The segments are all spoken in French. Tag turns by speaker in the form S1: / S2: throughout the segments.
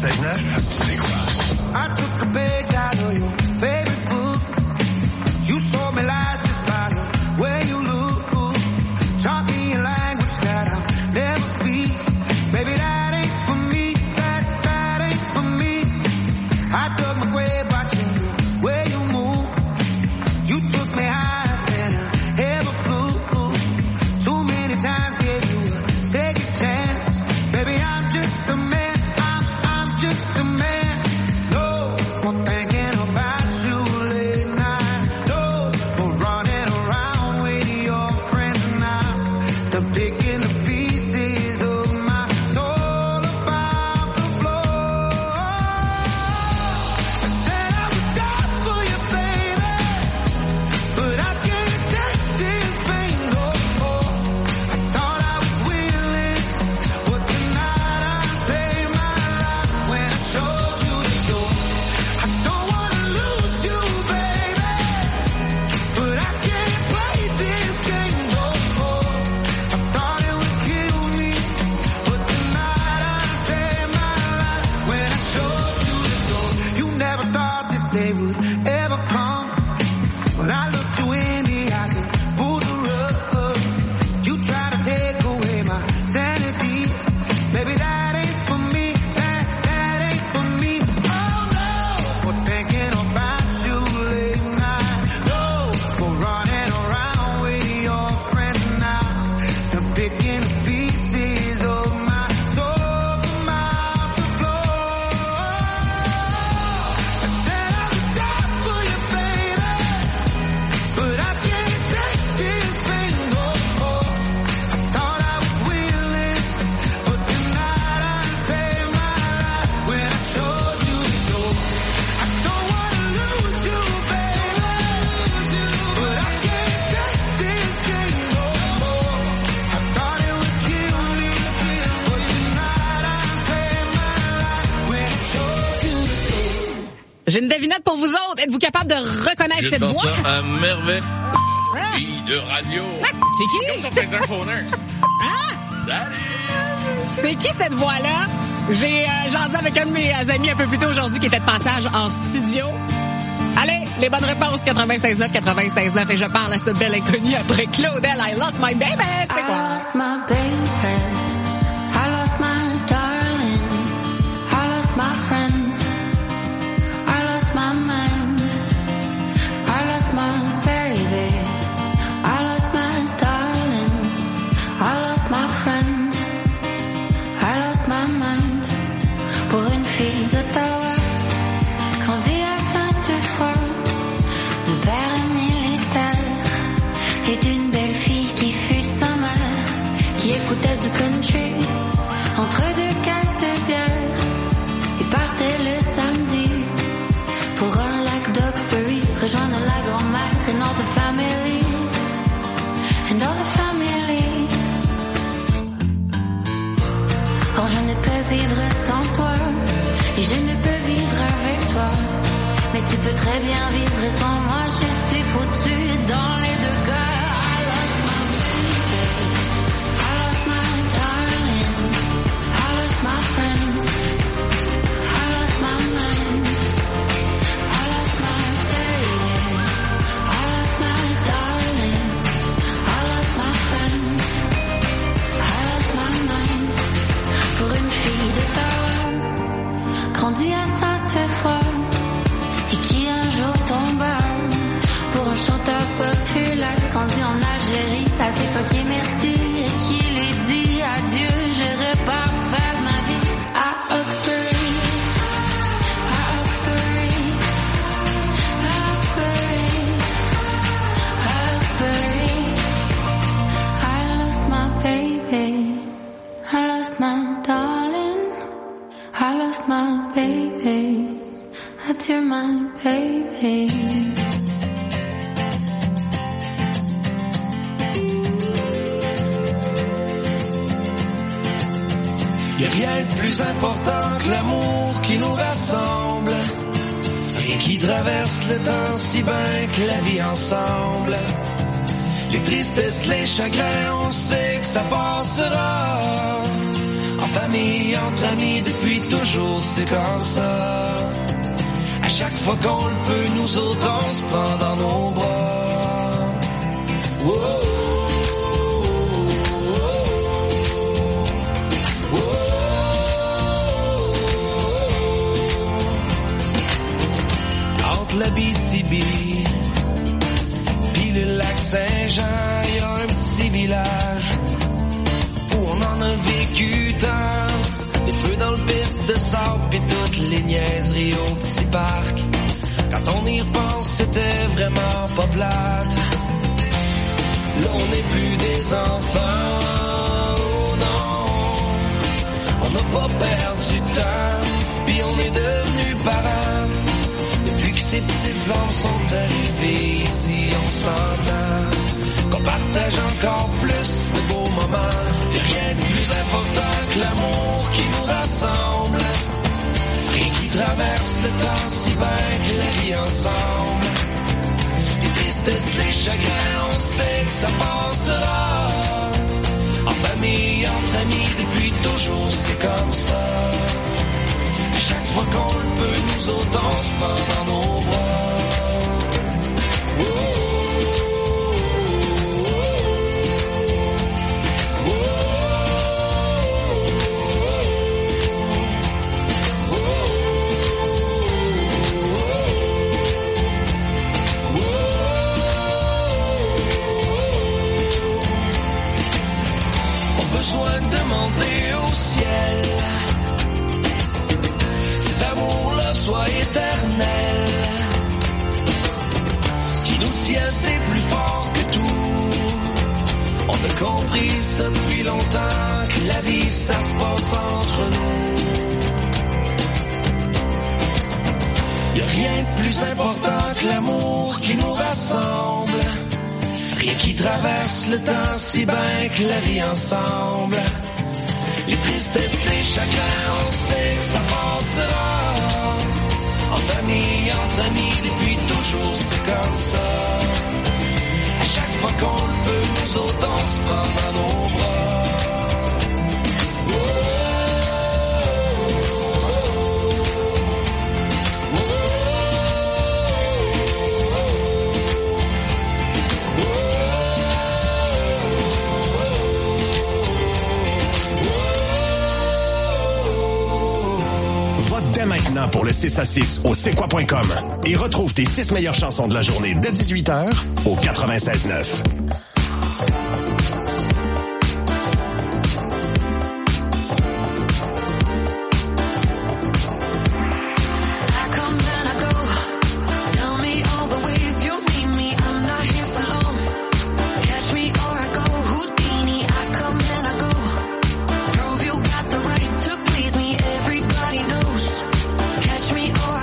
S1: 96.9, c'est quoi?
S2: I took a page out of your favorite book. You sold me lies just by the way you look. Taught me a language that I'll never speak. Baby, that ain't for me. That ain't for me. I dug my grave watching the way you move. You took me higher than I ever flew. Too many times gave you a second chance. Baby, I'm just a man. I'm just a man. No more thinking about you late night. No more running around with your friends now. They're picking the pieces of my soul about the floor. I said I would die for you, baby, but I can't take this pain no more. I thought I was willing, but tonight I saved my life when I showed you the door. I don't wanna lose you, baby, but I can't play this game no more. I thought it would kill me, but tonight I saved my life when I showed you the door. You never thought this day would ever come, but I looked you in the eyes and pulled the rug. You try to take away my sanity. Baby, that ain't for me. That ain't for me. Oh no, for thinking about you late night. No, for running around with your friends now. They're picking the pieces of my soul from out the floor. I said I would die for you, baby, but I can't take this pain no more. I thought I was willing, but tonight I saved my life when I showed you the door. I don't wanna lose you, baby, but I can't take this game no more. I thought it would kill me, but tonight I saved my life when I showed you the door.
S3: J'ai une devinette pour vous autres. Êtes-vous capable de reconnaître cette voix?
S4: à merveille. Fille de radio.
S3: C'est qui?
S4: Comme ça faisait un phoneur. Salut!
S3: C'est qui cette voix-là? J'ai jasé avec un de mes amis un peu plus tôt aujourd'hui qui était de passage en studio. Allez, les bonnes réponses, 96.9, 96.9, et je parle à ce bel inconnu après Claudel, I lost my baby. C'est quoi?
S5: I lost my baby. I lost my darling. I lost my friends. I lost my mind. I lost my baby. I lost my darling. I lost my friends. I lost my mind. Pour une fille d'Ottawa, grandie à Sainte-Foy, de père militaire et d'une belle fille qui fut sa mère, qui écoutait du country entre deux caisses de bière et partait le samedi pour un lac d'Oxbury, rejoindre la grand-mère and all the family, and all the family. Or je ne peux vivre sans toi, et je ne peux vivre avec toi, mais tu peux très bien vivre sans moi, je suis foutue dans les deux cas. I lost my baby, I lost my darling, I lost my friends, I lost my mind, I lost my baby, I lost my darling, I lost my friends, I lost my mind. Pour une fille d'Ottawa, grandie à Sainte-Foy, et qui un jour tomba pour un chanteur populaire, grandi en Algérie, à s'effoquer merci, et qui lui dit adieu, je repars faire ma vie à Oxbury, à Oxbury, à Oxbury, à Oxbury. I lost my baby, I lost my darling, I lost my baby, adieu my baby.
S2: Y'a rien de plus important que l'amour qui nous rassemble. Rien qui traverse le temps si bien que la vie ensemble. Les tristesses, les chagrins, on sait que ça passera. En famille.
S1: famille, entre amis, depuis toujours, c'est comme ça. À chaque fois qu'on le peut, nous autres, on se prend dans nos bras. Wow. L'Abitibi, puis le lac Saint-Jean, y a un petit village où on en a vécu tant. Des feux dans le pit de sable pis toutes les niaiseries au petit parc. Quand on y repense, c'était vraiment pas plate. Là, on n'est plus des enfants, oh non. On n'a pas perdu de temps, pis on est devenus parents. Ces petites âmes sont arrivées ici, on s'entend qu'on partage encore plus de beaux moments. Y'a rien de plus important que l'amour qui nous rassemble. Rien qui traverse le temps si bien que la vie ensemble. Les tristesses, les chagrins, on sait que ça passera. En famille, entre amis, depuis toujours, c'est comme ça. Chaque fois qu'on le peut, nous autres, on se prend dans nos bras. On a besoin de demander au ciel soit éternel. Ce qui nous tient, c'est plus fort que tout. On a compris ça depuis longtemps, que la vie, ça se passe entre nous. Y'a rien de plus important que l'amour qui nous rassemble. Rien qui traverse le temps si bien que la vie ensemble. Les tristesses, les chagrins, on sait que ça passera. En famille, entre amis, depuis toujours, c'est comme ça. À chaque fois qu'on le peut, nous autres, on se prend dans nos bras.
S6: Dès maintenant pour le 6 à 6 au c'est-quoi.com et retrouve tes 6 meilleures chansons de la journée dès 18h au 96.9.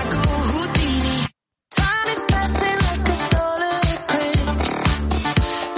S5: Time is passing like a solar eclipse.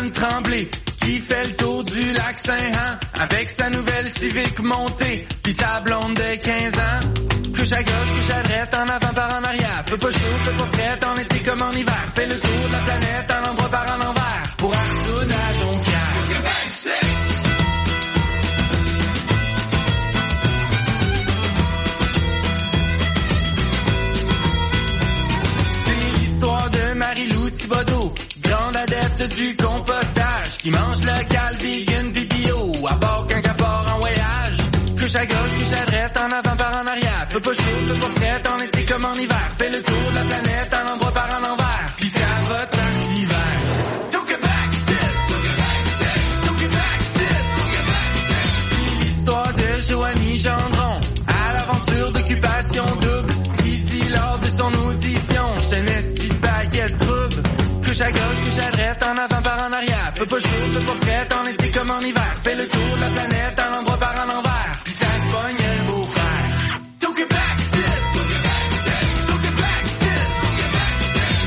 S7: Stephen Tremblay qui fait le tour du lac Saint-Jean avec sa nouvelle Civic montée pis sa blonde de 15 ans. Couche à gauche, couche à droite, en avant par en arrière. Fais pas chaud, fais pas frais, en été comme en hiver. Fais le tour de la planète en endroit par en envers pour Arsoud à Jonquière. C'est l'histoire de Marie-Lou Thibodeau, grande adepte du compostage, qui mange local, vegan, pis bio, à bord quand elle part en voyage. Couche à gauche, couche à droite, en avant par en arrière. Fais pas chaud, fais pas frais, en été comme en hiver. Fais le tour de la planète en endroit par en envers, pis ça va d'hiver. C'est l'histoire de Joanie Gendron, à l'aventure d'occupation double, qui dit lors de son audition, j'suis un esti de paquet de trouble. Couche à gauche, couche à droite, en avant par en arrière. Fais pas chaud, fais pas frais, en été comme en hiver. Fais le tour de la planète en endroit par en envers, pis ça se pogne le beau-frère. Took it back, sit. Took it back, sit. Took it back, sit. Took it back,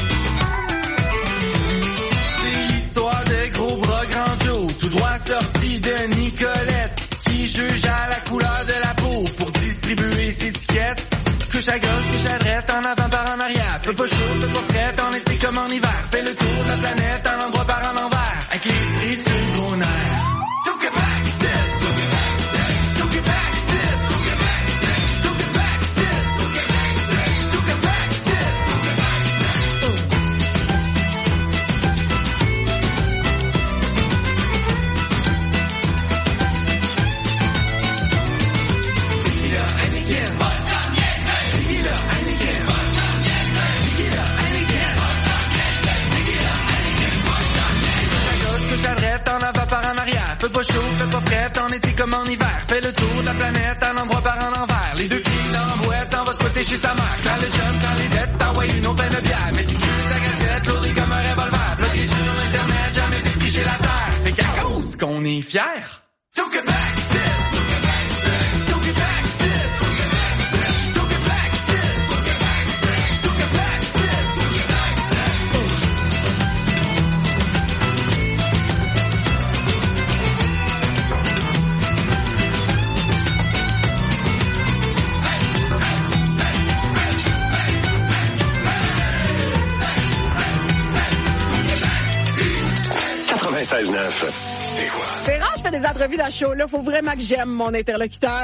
S7: sit. C'est l'histoire de gros bras grand Joe, tout droit sorti de Nicolette, qui juge à la couleur de la peau pour distribuer ses étiquettes. Couche à gauche, couche à droite, en avant par en arrière. Fais pas chaud, fais pas frais, en été comme en hiver. Fais le tour de la planète en endroit par en envers, avec les esprits sur le gros nerf. Took it back, sit. Took it back, sit. Took it back, sit. Took it back, sit. Took it back, sit. Took it back, sit. Took it back, sit. Took it back, Tequila, Heineken, Tequila, Heineken, Tequila, Heineken, Tequila, Heineken. Couche à droite, en avant par en arrière. Fais pas chaud, fais pas frais, en été comme en hiver. Fais le tour de la planète, en endroit par en envers. Les deux pieds dans la boîte, on va squatter chez sa mère. Quand le chum, quand les dettes, t'envoies une autre peine de bière. Méticuleuse à cassette, lourdée comme un revolver. Bloqué sur l'internet, jamais défriché la terre. Fait qu'à cause qu'on est fiers. Took it back, sit. Took it back, sit. Took it back, sit. Took it back, sit. Took it back, sit. Took it back, sit. Took it back, sit. Took it back,
S3: C'est rare, je fais des entrevues dans ce show-là. Faut vraiment que j'aime mon interlocuteur.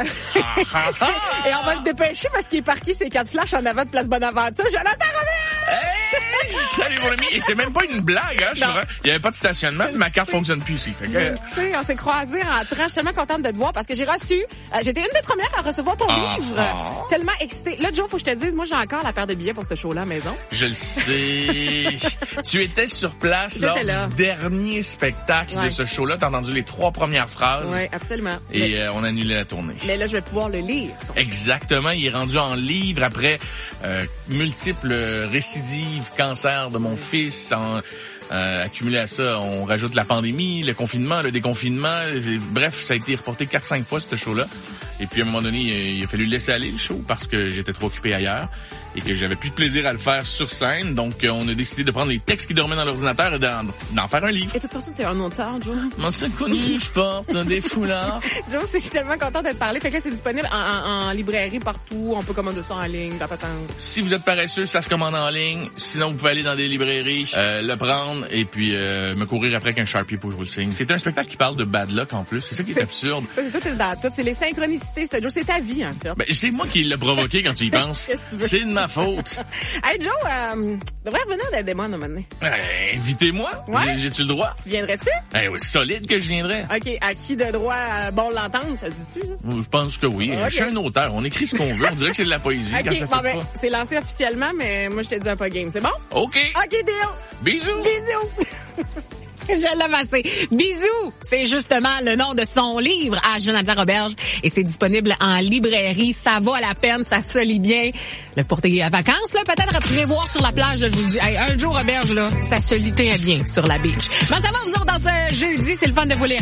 S3: Et on va se dépêcher parce qu'il est parqué ses 4 flashs en avant de Place Bonaventure. Jonathan Robert!
S4: Hey! Salut mon ami! Et c'est même pas une blague, hein? Il y avait pas de stationnement, ma carte fonctionne plus ici. Fait que...
S3: Je sais, on s'est croisés en rentrant. Je suis tellement contente de te voir parce que j'ai reçu... j'étais une des premières à recevoir ton livre. Tellement excitée. Là, Joe, faut que je te dise, moi, j'ai encore la paire de billets pour ce show-là à la maison.
S4: Je le sais. Tu étais sur place lors du dernier spectacle de ce show-là. T'as entendu les 3 premières phrases.
S3: Oui, absolument.
S4: Et on a annulé la tournée.
S3: Mais là, je vais pouvoir le lire.
S4: Exactement. Il est rendu en livre après multiples récidives, cancer de mon fils. Accumulé à ça, on rajoute la pandémie, le confinement, le déconfinement. Bref, ça a été reporté 4-5 fois, ce show-là. Et puis, à un moment donné, il a fallu laisser aller le show parce que j'étais trop occupé ailleurs et que j'avais plus de plaisir à le faire sur scène. Donc, on a décidé de prendre les textes qui dormaient dans l'ordinateur et d'en faire un livre.
S3: Et de toute façon, t'es un auteur, Joe.
S4: Moi, c'est connu, je porte des foulards.
S3: Joe, je suis tellement contente de te parler. Fait que là, c'est disponible en librairie partout. On peut commander ça en ligne,
S4: Si vous êtes paresseux, ça se commande en ligne. Sinon, vous pouvez aller dans des librairies, le prendre et puis me courir après qu'un Sharpie pour que je vous le signe. C'est un spectacle qui parle de bad luck en plus. C'est ça qui est absurde.
S3: Tout est dans tout. C'est les synchronicités, ça, Joe. C'est ta vie, en fait.
S4: Ben, c'est moi qui l'ai provoqué quand tu y penses. C'est de ma faute.
S3: Hey, Joe, devrais revenir dans Démon un moment donné.
S4: Invitez-moi.
S3: Ouais.
S4: J'ai-tu le droit?
S3: Tu viendrais-tu?
S4: Oui, solide que je viendrais.
S3: OK. À qui de droit, bon l'entendre, ça se dit-tu, ça?
S4: Je pense que oui. Okay. Je suis un auteur. On écrit ce qu'on veut. On dirait que c'est de la poésie quand ça fait pas.
S3: C'est lancé officiellement, mais moi, je te dis un pas game. C'est bon?
S4: OK.
S3: OK, deal.
S4: Bisous.
S3: Bisous. Je l'aime assez. Bisous! C'est justement le nom de son livre à Jonathan Roberge et c'est disponible en librairie. Ça vaut la peine, ça se lit bien. Là, pour tes vacances, là, peut-être à prévoir sur la plage, là, je vous dis, hey, un jour Roberge, là, ça se lit très bien sur la beach. Ben, ça va, vous autres, dans ce jeudi, c'est le fun de vous lire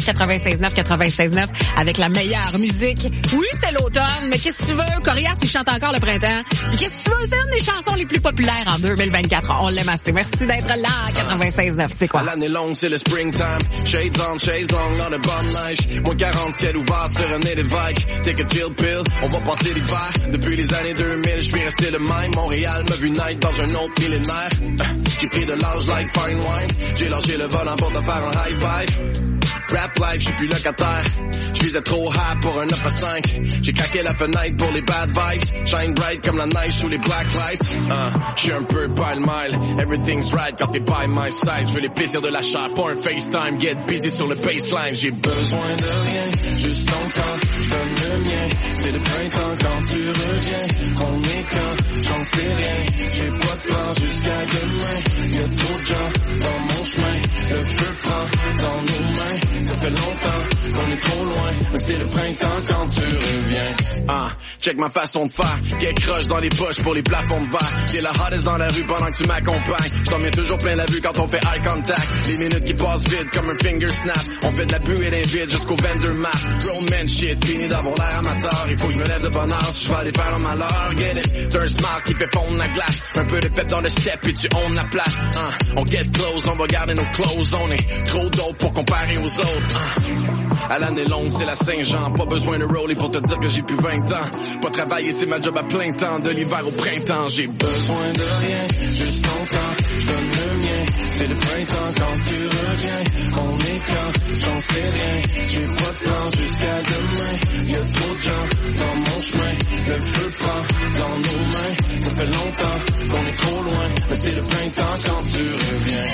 S3: 96.9 avec la meilleure musique. Oui, c'est l'automne, mais qu'est-ce que tu veux? Corias, il chante encore le printemps. Qu'est-ce que tu veux? C'est une des chansons les plus populaires en 2024. On l'aime assez. Merci d'être là à 96.9. C'est quoi?
S1: L'année longue, c'est le springtime. Shades on, shades long dans le bonne neige. Moins 40 ciel ouvert sur un nez d'évêque. Take a chill pill, on va passer l'hiver. Depuis les années 2000, je suis resté le même. Montréal m'a vu naître dans un autre millénaire. J'ai pris de l'âge like fine wine. J'ai lâché le volant pour te faire un high five. Rap life, j'suis plus locataire. J'visais trop high pour un 9 à 5. J'ai craqué la fenêtre pour les bad vibes. Shine bright comme la neige sous les black lights. J'suis un peu pile-mile. Everything's right quand t'es by my side. J'veux les plaisirs de la chair, pas un FaceTime. Get busy sur le baseline. J'ai besoin de rien, juste ton temps. Donne le mien, c'est le printemps quand tu reviens. On est quand, j'en sais rien. J'ai pas de plan jusqu'à demain. Y'a trop de gens dans mon chemin. Le feu prend dans nos mains. Ça fait longtemps qu'on est trop loin, mais c'est le printemps quand tu reviens. Check ma façon de faire, get croche dans les poches pour les plafonds de verre. T'es la hottest dans la rue pendant que tu m'accompagnes. J't'en mets toujours plein la vue quand on fait eye contact. Les minutes qui passent vite comme un finger snap. On fait de la buée d'invite jusqu'au vendor mask. Grown man shit, fini d'avoir l'air amateur. Il faut que je me lève de bonne heure si je vais aller faire un malheur. Get it, t'as un smile qui fait fondre la glace. Un peu de pep dans le step et tu own la place. On get close, on va garder nos clothes. On est trop dope pour comparer aux autres. À l'année longue, c'est la Saint-Jean. Pas besoin de roller pour te dire que j'ai plus 20 ans. Pas travailler, c'est ma job à plein temps. De l'hiver au printemps, j'ai besoin de rien. Juste ton temps, donne le mien. C'est le printemps quand tu reviens. On est quand, j'en sais rien. J'ai pas de temps jusqu'à demain. Y'a trop de gens dans mon chemin. Le feu prend dans nos mains. Ça fait longtemps qu'on est trop loin. Mais c'est le printemps quand tu reviens.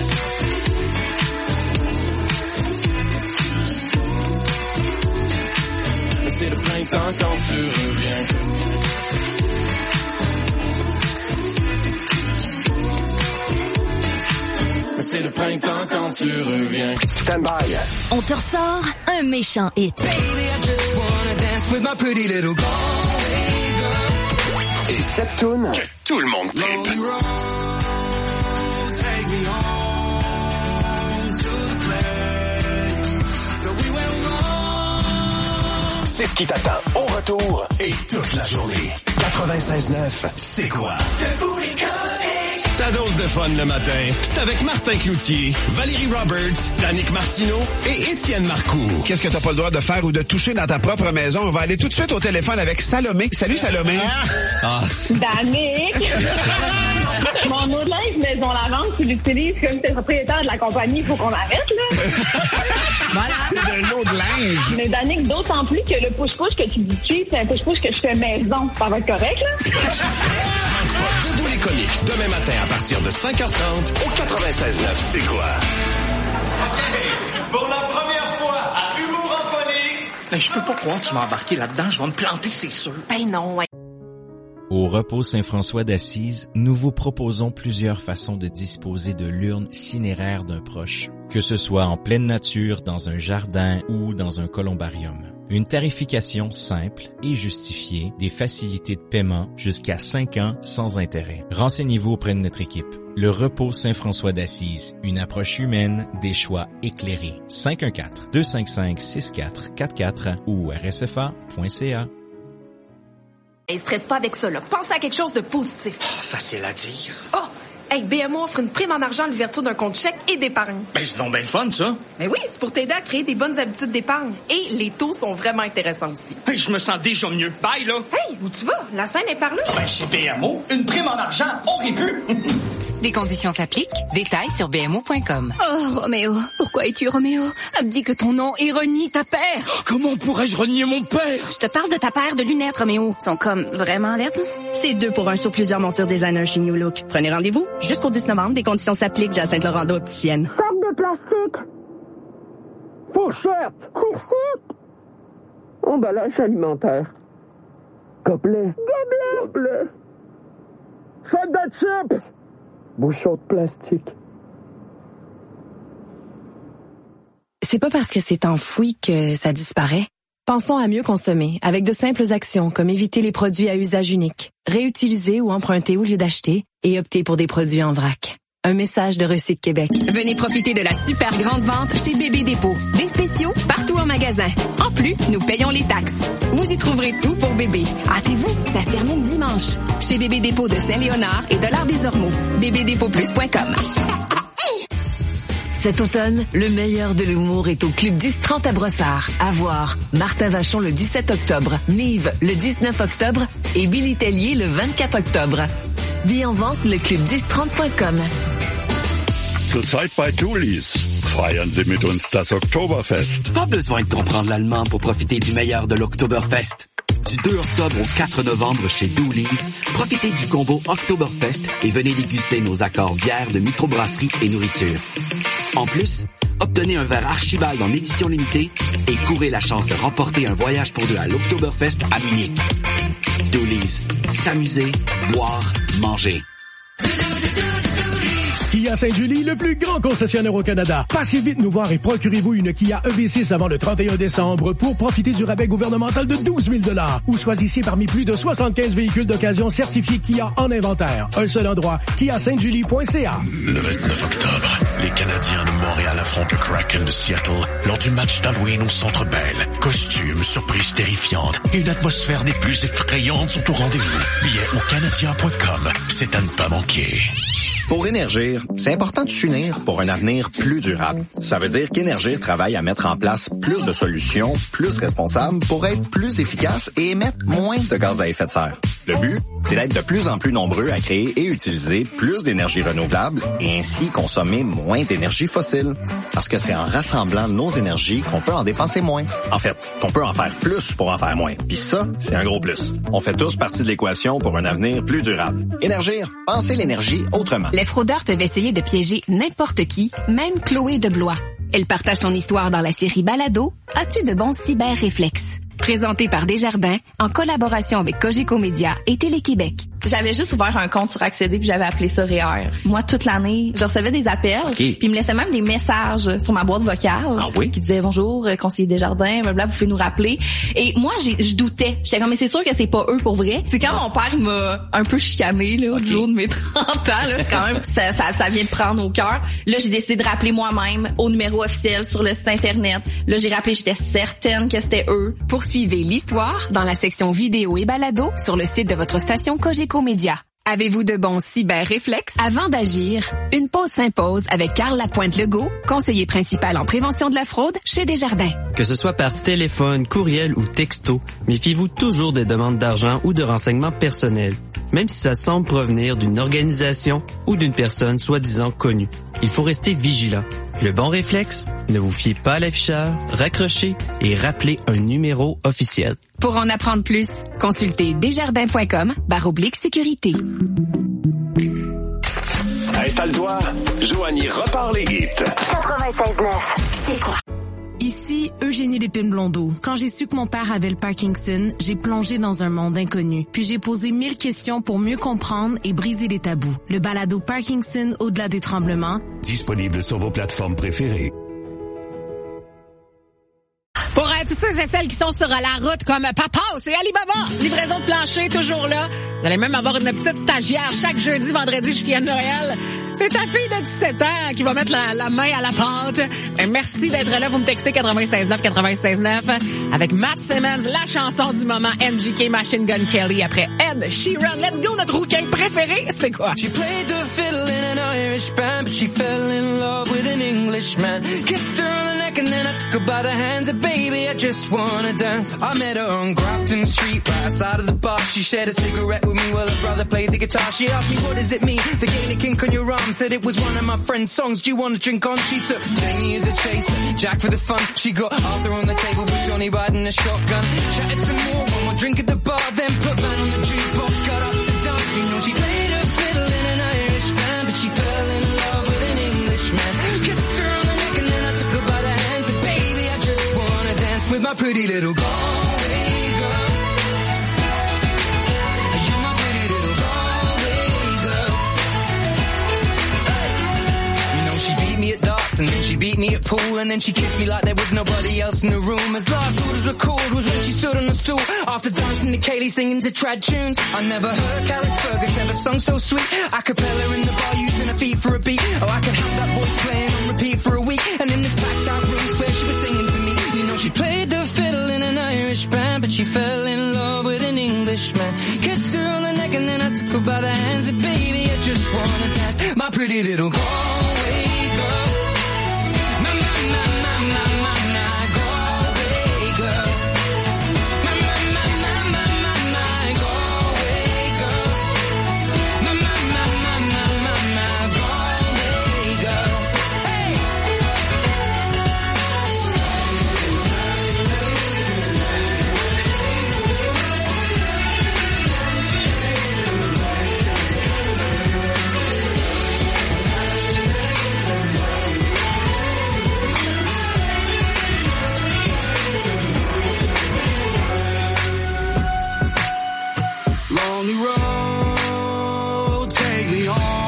S1: C'est le printemps quand tu reviens. Mais c'est le printemps quand tu reviens.
S6: Stand by.
S8: On te ressort un méchant hit.
S2: Baby, I just wanna dance with my pretty little
S6: Et cette toune que tout le monde tripe.
S2: Take me home to the place that we went wrong.
S6: C'est ce qui t'attend au retour et toute la journée. 96.9, c'est quoi?
S2: Debout les coniques.
S6: Ta dose de fun le matin, c'est avec Martin Cloutier, Valérie Roberts, Danick Martineau et Étienne Marcoux.
S9: Qu'est-ce que t'as pas le droit de faire ou de toucher dans ta propre maison? On va aller tout de suite au téléphone avec Salomé. Salut Salomé.
S10: Danick! Mon eau de linge Maison Lavande, tu l'utilises comme t'es propriétaire de la compagnie, il faut qu'on arrête, là.
S9: C'est de l'eau de linge.
S10: Mais Danick, d'autant plus que le push-push que tu dis, c'est un push-push que je fais maison. Ça va être correct, là?
S6: Debout les comiques, demain matin à partir de 5h30 au 96.9, c'est quoi?
S7: Pour la première fois à Humour en folie.
S11: Mais je peux pas croire que tu m'as embarqué là-dedans. Je vais me planter, c'est sûr.
S8: Ben non, ouais.
S12: Au repos Saint-François d'Assise, nous vous proposons plusieurs façons de disposer de l'urne cinéraire d'un proche, que ce soit en pleine nature, dans un jardin ou dans un columbarium. Une tarification simple et justifiée, des facilités de paiement jusqu'à 5 ans sans intérêt. Renseignez-vous auprès de notre équipe. Le repos Saint-François d'Assise, une approche humaine, des choix éclairés. 514-255-6444 ou rsfa.ca.
S8: Hey, stresse pas avec ça, là. Pense à quelque chose de positif.
S11: Facile à dire.
S8: Oh! Hey, BMO offre une prime en argent à l'ouverture d'un compte chèque et d'épargne.
S11: Ben, c'est donc bien le fun, ça.
S8: Mais oui, c'est pour t'aider à créer des bonnes habitudes d'épargne. Et les taux sont vraiment intéressants aussi.
S11: Hey, je me sens déjà mieux. Bye, là.
S8: Hey, où tu vas? La scène est par là.
S11: Ben, chez BMO, une prime en argent, on rit plus.
S13: Des conditions s'appliquent. Détails sur bmo.com.
S8: Oh, Roméo. Pourquoi es-tu Roméo? Abdique que ton nom et renie ta paire.
S11: Comment pourrais-je renier mon père?
S8: Je te parle de ta paire de lunettes, Roméo. Sont comme vraiment lettres. C'est 2 pour 1 sur plusieurs montures designer chez New Look. Prenez rendez-vous jusqu'au 10 novembre. Des conditions s'appliquent. Jacinthe-Laurent opticienne.
S10: Sac de plastique.
S14: Fourchette.
S10: Fourchette.
S14: Emballage alimentaire. Gobelet.
S10: Gobelet.
S14: Sac de chips. Bouchon de plastique.
S15: C'est pas parce que c'est enfoui que ça disparaît. Pensons à mieux consommer avec de simples actions comme éviter les produits à usage unique, réutiliser ou emprunter au lieu d'acheter et opter pour des produits en vrac. Un message de Recycle Québec.
S13: Venez profiter de la super grande vente chez Bébé Dépôt. Des spéciaux partout en magasin. En plus, nous payons les taxes. Vous y trouverez tout pour bébé. Hâtez-vous, ça se termine dimanche. Chez Bébé Dépôt de Saint-Léonard et de l'Art des Ormeaux. bébédépôtplus.com.
S16: Cet automne, le meilleur de l'humour est au Club 10-30 à Brossard. À voir, Martin Vachon le 17 octobre, Nive le 19 octobre et Billy Tellier le 24 octobre. Billets en vente, le club1030.com.
S17: Zurzeit bei Julis. Feiern Sie mit uns das Oktoberfest.
S18: Pas besoin de comprendre l'allemand pour profiter du meilleur de l'Oktoberfest. Du 2 octobre au 4 novembre chez Dooley's, profitez du combo Oktoberfest et venez déguster nos accords bières de microbrasserie et nourriture. En plus, obtenez un verre Archibald en édition limitée et courez la chance de remporter un voyage pour deux à l'Oktoberfest à Munich. Dooley's. S'amuser, boire, manger.
S19: Kia Sainte-Julie, le plus grand concessionnaire au Canada. Passez vite nous voir et procurez-vous une Kia EV6 avant le 31 décembre pour profiter du rabais gouvernemental de 12 000 $ ou choisissez parmi plus de 75 véhicules d'occasion certifiés Kia en inventaire. Un seul endroit, kiasaintjulie.ca.
S6: Le 29 octobre, les Canadiens de Montréal affrontent le Kraken de Seattle lors du match d'Halloween au Centre Bell. Costumes, surprises terrifiantes et une atmosphère des plus effrayantes sont au rendez-vous. Billets au canadien.com. C'est à ne pas manquer.
S20: Pour Énergir, c'est important de s'unir pour un avenir plus durable. Ça veut dire qu'Énergir travaille à mettre en place plus de solutions, plus responsables pour être plus efficace et émettre moins de gaz à effet de serre. Le but, c'est d'être de plus en plus nombreux à créer et utiliser plus d'énergie renouvelable et ainsi consommer moins d'énergie fossile. Parce que c'est en rassemblant nos énergies qu'on peut en dépenser moins. En fait, qu'on peut en faire plus pour en faire moins. Puis ça, c'est un gros plus. On fait tous partie de l'équation pour un avenir plus durable. Énergir, pensez l'énergie autrement.
S13: Les fraudeurs peuvent essayer de piéger n'importe qui, même Chloé de Blois. Elle partage son histoire dans la série Balado « As-tu de bons cyber-réflexes ?» Présenté par Desjardins, en collaboration avec Cogeco Média et Télé-Québec.
S21: J'avais juste ouvert un compte sur Accéder puis j'avais appelé ça REER. Moi, toute l'année, je recevais des appels puis ils me laissaient même des messages sur ma boîte vocale qui disaient « Bonjour, conseiller Desjardins, blablabla, vous pouvez nous rappeler. » Et moi, je doutais. J'étais comme « Mais c'est sûr que c'est pas eux pour vrai. » C'est quand mon père il m'a un peu chicané là, du jour de mes 30 ans. Là, c'est quand même ça vient de prendre au cœur. Là, j'ai décidé de rappeler moi-même au numéro officiel sur le site Internet. Là, j'ai rappelé, j'étais certaine que c'était eux.
S13: Poursuivez l'histoire dans la section vidéo et balado sur le site de votre station Cogeco Média. Avez-vous de bons cyber-réflexes? Avant d'agir, une pause s'impose avec Carl Lapointe-Legault, conseiller principal en prévention de la fraude chez Desjardins.
S22: Que ce soit par téléphone, courriel ou texto, méfiez-vous toujours des demandes d'argent ou de renseignements personnels, même si ça semble provenir d'une organisation ou d'une personne soi-disant connue. Il faut rester vigilant. Le bon réflexe, ne vous fiez pas à l'afficheur, raccrochez et rappelez un numéro officiel.
S13: Pour en apprendre plus, consultez desjardins.com/sécurité.
S6: Installe-toi, Joanie repart les hits.
S23: 96.9, c'est quoi?
S24: Ici, Eugénie Lépine-Blondeau. Quand j'ai su que mon père avait le Parkinson, j'ai plongé dans un monde inconnu. Puis j'ai posé 1000 questions pour mieux comprendre et briser les tabous. Le balado Parkinson au-delà des tremblements.
S6: Disponible sur vos plateformes préférées.
S3: Pour tous ceux et celles qui sont sur la route comme Papa, c'est Alibaba. Livraison de plancher, toujours là. Vous allez même avoir une petite stagiaire chaque jeudi, vendredi jusqu'à Noël. C'est ta fille de 17 ans qui va mettre la main à la pâte. Et merci d'être là. Vous me textez 96.9, 96.9 avec Matt Simmons, la chanson du moment, MGK, Machine Gun Kelly après Ed Sheeran. Let's go, notre rouquin préféré, c'est quoi?
S1: She played the fiddle in an Irish band, but she fell in love with an Englishman. Kissed her on the neck and then I took her by the hands and baby, I just wanna dance. I met her on Grafton Street, right outside of the bar. She shared a cigarette with me while her brother played the guitar. She asked me, what does it mean? The Gaelic kink on your arm. Said it was one of my friend's songs. Do you want to drink on? She took Jamie as a chaser, Jack for the fun. She got Arthur on the table with Johnny riding a shotgun. Chatted some more, one more drink at the bar, then put Van on the jukebox, got up to dance. You know she played a fiddle in an Irish band, but she fell in love with an Englishman. Kissed her on the neck and then I took her by the hands and baby, I just wanna dance with my pretty little Galway girl. You're my pretty little Galway girl. You know she beat me at darts and then she beat me at pool and then she kissed me like there was nobody else in the room. As last orders were called was when she stood on the stool after dancing to Kaylee singing to trad tunes. I never heard Carrick Fergus ever sung so sweet. A cappella in the bar using her feet for a beat. Oh, I could have that voice playing on repeat for a week. And in this packed out room where she was singing to me. You know she played the fiddle in an Irish band, but she fell in love with an Englishman. Kissed her on the neck and then I took her by the hands and baby, I just wanna dance. My pretty little Galway girl.
S7: take me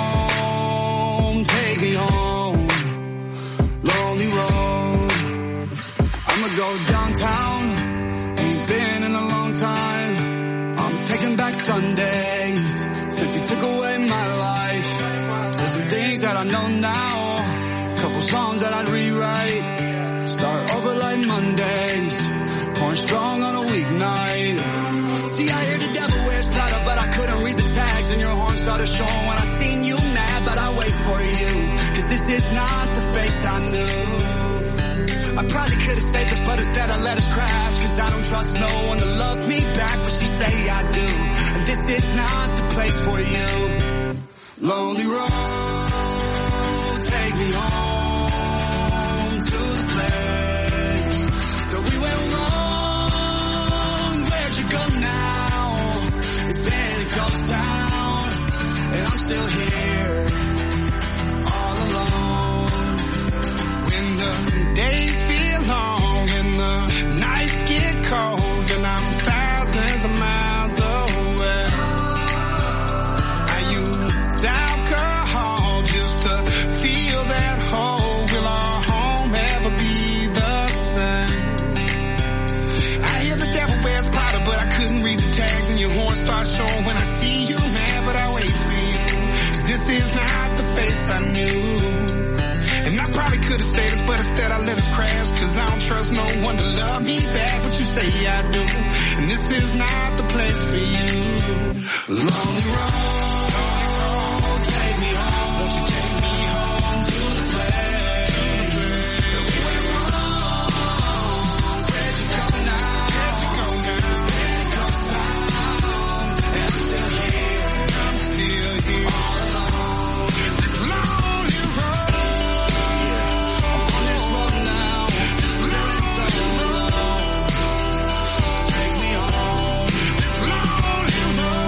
S7: home, take me home. Lonely road. I'ma go downtown. Ain't been in a long time. I'm taking back Sundays since you took away my life. There's some things that I know now. Couple songs that I'd rewrite. Start over like Mondays. Pouring strong on a weeknight. See, I hear the devil wears Prada, but I couldn't read the tags, and your horn started showing when I seen you mad, but I wait for you, cause this is not the face I knew. I probably could've saved us, but instead I let us crash, cause I don't trust no one to love me back, but she say I do, and this is not the place for you. Lonely road, take me home to the place that we went wrong. Where'd you go now? It's been a ghost town, and I'm still here, all alone. When the days feel long and the nights get cold, and I'm thousands of miles away, I use alcohol just to feel that hole. Will our home ever be the same? I hear the devil wears Prada, but I couldn't read the tags, and your horn starts showing when I see you mad, but I wait for you, cause this is not the face I knew. And I probably could've stayed us, but instead I let us crash, cause I don't trust no one to love me back, but you say I do, and this is not the place for you. Lonely road, take me home, won't you take me home to the place that we went wrong. Where'd you go now? It's been a ghost town, and I'm still here, all alone. This lonely road, I'm on this road now, just feeling so alone. Take me home, this lonely road.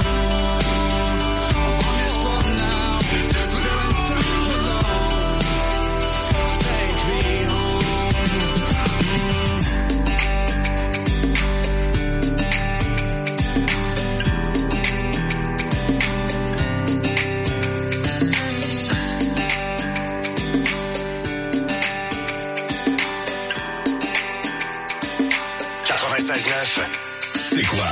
S7: I'm on this road now, just feeling so alone. Take me home.
S6: C'est quoi?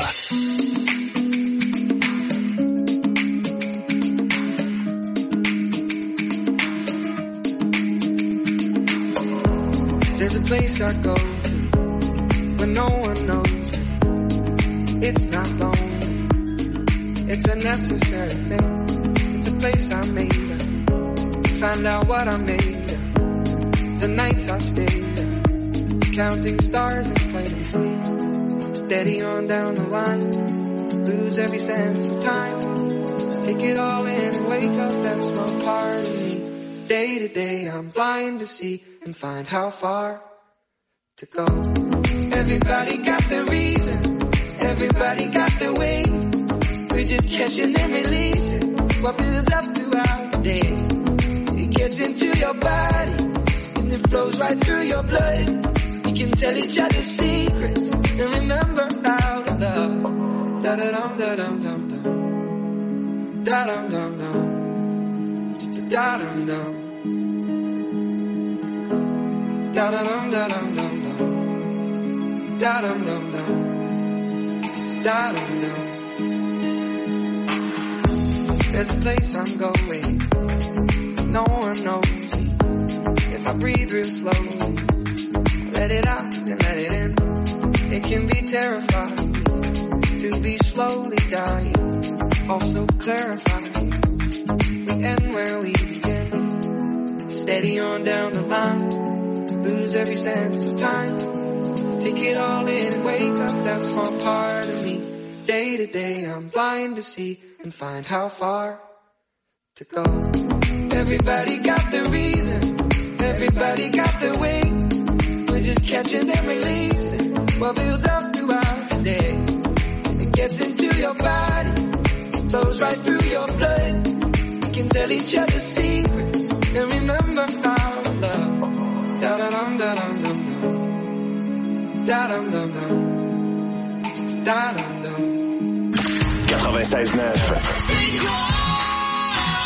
S2: There's a place I go to when no one knows me. It's not lonely, it's a necessary thing. It's a place I made up, find out what I made up. The nights I stayed up, counting stars and playing sleep. Steady on down the line, lose every sense of time. Take it all in and wake up that small part of me. Day to day I'm blind to see and find how far to go. Everybody got their reason, everybody got their way. We're just catching and releasing what builds up throughout the day. It gets into your body and it flows right through your blood. We can tell each other secrets and remember how to love. Da-da-dum, da-dum-dum-dum. Da-dum-dum-dum. Da-dum-dum. Da-dum-dum, da-dum-dum-dum. Da-dum-dum-dum. Da-dum-dum. There's a place I'm going, no one knows me. If I breathe real slowly, let it out and let it in. It can be terrifying to be slowly dying, also clarifying. We end where we begin, steady on down the line, lose every sense of time. Take it all in and wake up that small part of me. Day to day I'm blind to see and find how far to go. Everybody got their reason, everybody got their way. We're just catching and releasing what builds up throughout the day. It gets into your body, flows right through your blood. We can tell each other secrets and remember how to love. Da-da-dum, da-dum-dum-dum. Da-dum-dum-dum. Da-dum-dum.
S6: 96.9.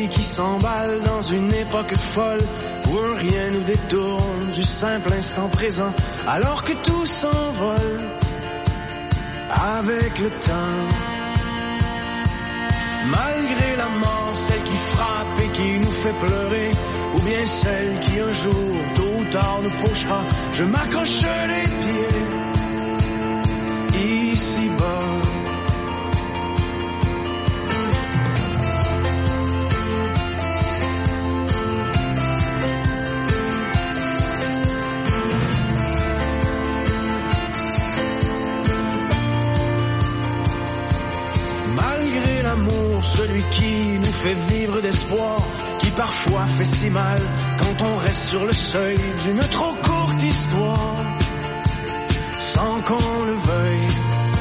S1: vie qui s'emballe dans une époque folle où un rien nous détourne du simple instant présent alors que tout s'envole avec le temps. Malgré la mort, celle qui frappe et qui nous fait pleurer, ou bien celle qui un jour, tôt ou tard, nous fauchera, je m'accroche les pieds ici-bas. Celui qui nous fait vivre d'espoir, qui parfois fait si mal quand on reste sur le seuil d'une trop courte histoire, sans qu'on le veuille.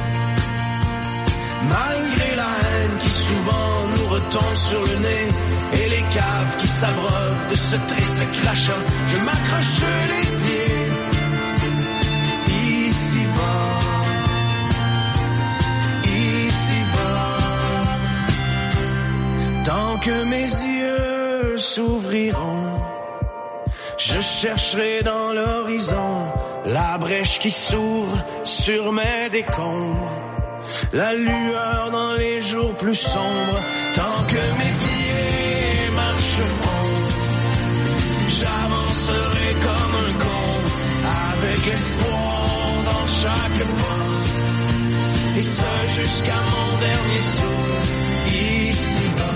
S1: Malgré la haine qui souvent nous retombe sur le nez, et les caves qui s'abreuvent de ce triste crachat, je m'accroche les pieds ici-bas. Tant que mes yeux s'ouvriront, je chercherai dans l'horizon la brèche qui s'ouvre sur mes décombres, la lueur dans les jours plus sombres. Tant que mes pieds marcheront, j'avancerai comme un con, avec l'espoir dans chaque pas, et ce jusqu'à mon dernier souffle ici-bas.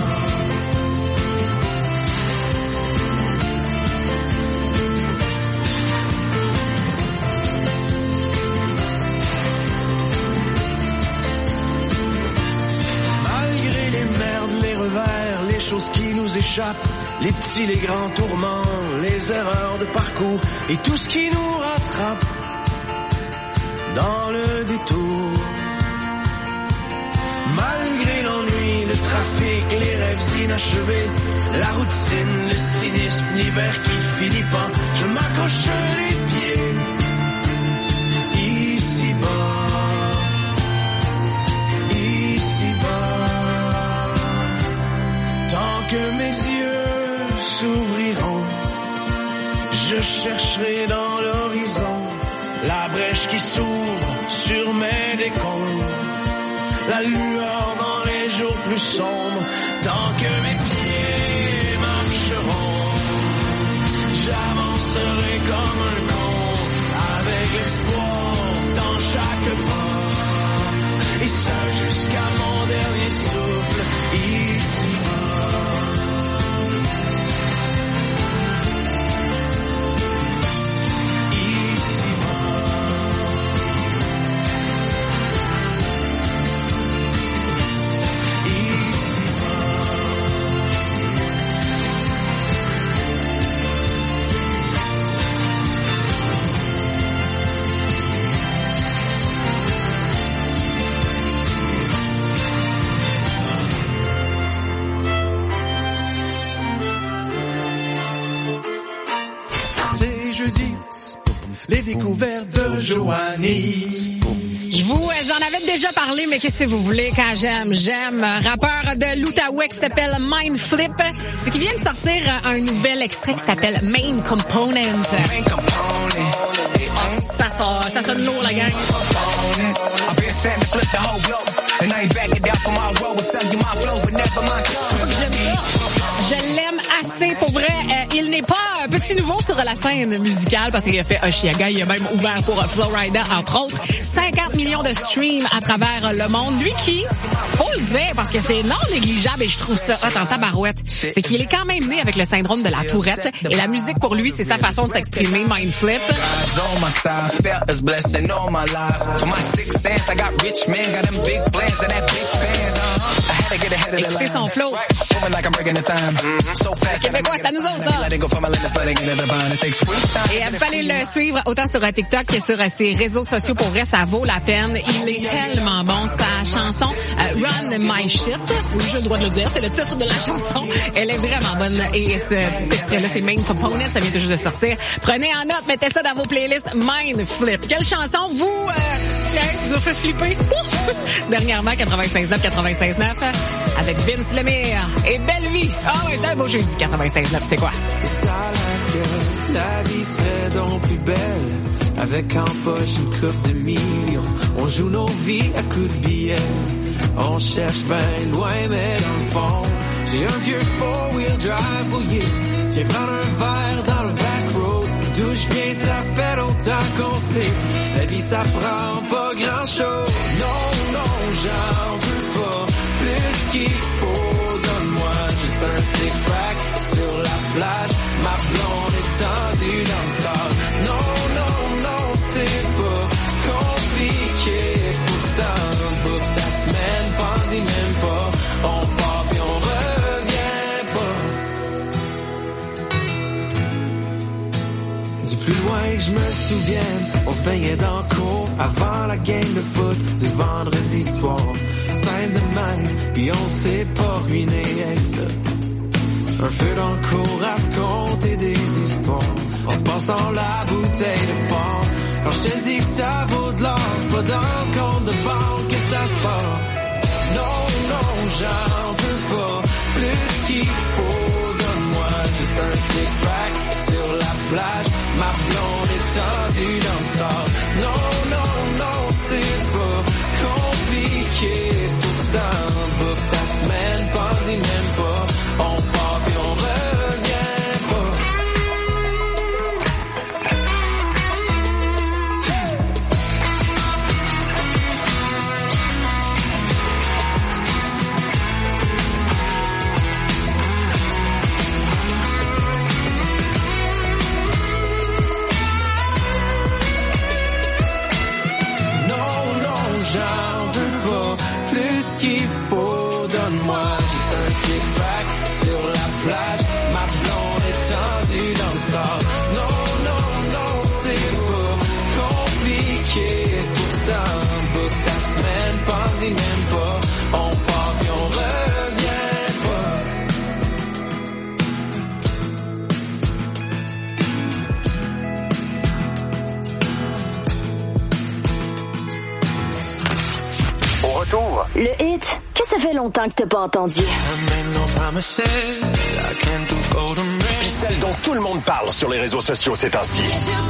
S1: Les choses qui nous échappent, les petits, les grands tourments, les erreurs de parcours et tout ce qui nous rattrape dans le détour. Malgré l'ennui, le trafic, les rêves inachevés, la routine, le cynisme, l'hiver qui finit pas, je m'accroche les pieds ici-bas, ici-bas. Tant que mes yeux s'ouvriront, je chercherai dans l'horizon la brèche qui s'ouvre sur mes décombres, la lueur dans les jours plus sombres. Tant que mes pieds marcheront, j'avancerai comme un con, avec l'espoir dans chaque pas, et ça jusqu'à mon dernier souffle ici-bas. Les découvertes de Joanie.
S3: Je vous en avais déjà parlé, mais qu'est-ce que vous voulez quand j'aime. Rappeur de l'Outaouais qui s'appelle Mind Flip. C'est qu'il vient de sortir un nouvel extrait qui s'appelle Main Component. Ça sonne lourd, la gang. J'aime ça. Je l'aime assez, pour vrai. Il n'est pas un petit nouveau sur la scène musicale parce qu'il a fait Oshiaga. Il a même ouvert pour Florida, entre autres. 50 millions de streams à travers le monde. Lui qui, faut le dire, parce que c'est non négligeable et je trouve ça hot en tabarouette, c'est qu'il est quand même né avec le syndrome de la Tourette. Et la musique, pour lui, c'est sa façon de s'exprimer, Mind Flip. Écoutez son flow. Québécois, c'est à nous autres, ça. Et vous allez le suivre autant sur TikTok que sur ses réseaux sociaux. Pour vrai, ça vaut la peine. Il est tellement bon. Sa chanson Run My Shit, oui, j'ai le droit de le dire, c'est le titre de la chanson. Elle est vraiment bonne. Et cet extrait-là, c'est Main Component. Ça vient tout juste de sortir. Prenez en note, mettez ça dans vos playlists. Mind Flip. Quelle chanson vous a fait flipper? Dernièrement, 96.9, avec Vince Lemire et Belle Vie. Ah ouais. c'est un beau jeudi 96.9, c'est quoi?
S1: Ça la gueule, la vie serait donc plus belle. Avec en poche une coupe de millions. On joue nos vies à coups de billets. On cherche ben loin, mais dans le fond, j'ai un vieux four-wheel drive rouillé. Viens prendre un verre dans le back road. D'où je viens, ça fait longtemps qu'on sait. La vie, ça prend pas grand-chose. Non, non, j'en veux pas plus qu'il faut. Donne-moi juste un six-pack sur la plage. Ma blonde est tendue dans le sable. Non, non, non, c'est pas compliqué. Pourtant, bouffe ta semaine, pense-y même pas. On part puis on revient pas. Du plus loin que je me souvienne, on se baignait dans le cours avant la game de foot du vendredi soir. Simple de même, puis on s'est pas ruiné avec ça. Un feu dans le cours à se compter des histoires. En se passant la bouteille de fort. Quand je te dis que ça vaut de l'or, c'est pas dans le compte de banque que ça se passe. Non, non, j'en veux pas plus qu'il faut. Donne-moi juste un six-pack sur la plage. Ma blonde est tendue dans le sable. Non, non, non, c'est pas compliqué. Pourtant, bouffe ta semaine, pense-y même pas. On part puis on revient pas. Non, non, j'en veux pas plus qu'il faut. Donne-moi juste un six-pack sur la plage. Ma blonde est tendue dans le sable. Non, non, non, c'est pas compliqué. Pourtant, bouffe ta semaine, pense-y même pas. On part puis on revient pas.
S23: Au retour, le hit que ça fait longtemps que t'as pas entendu.
S6: Puis celle dont tout le monde parle sur les réseaux sociaux ces temps-ci.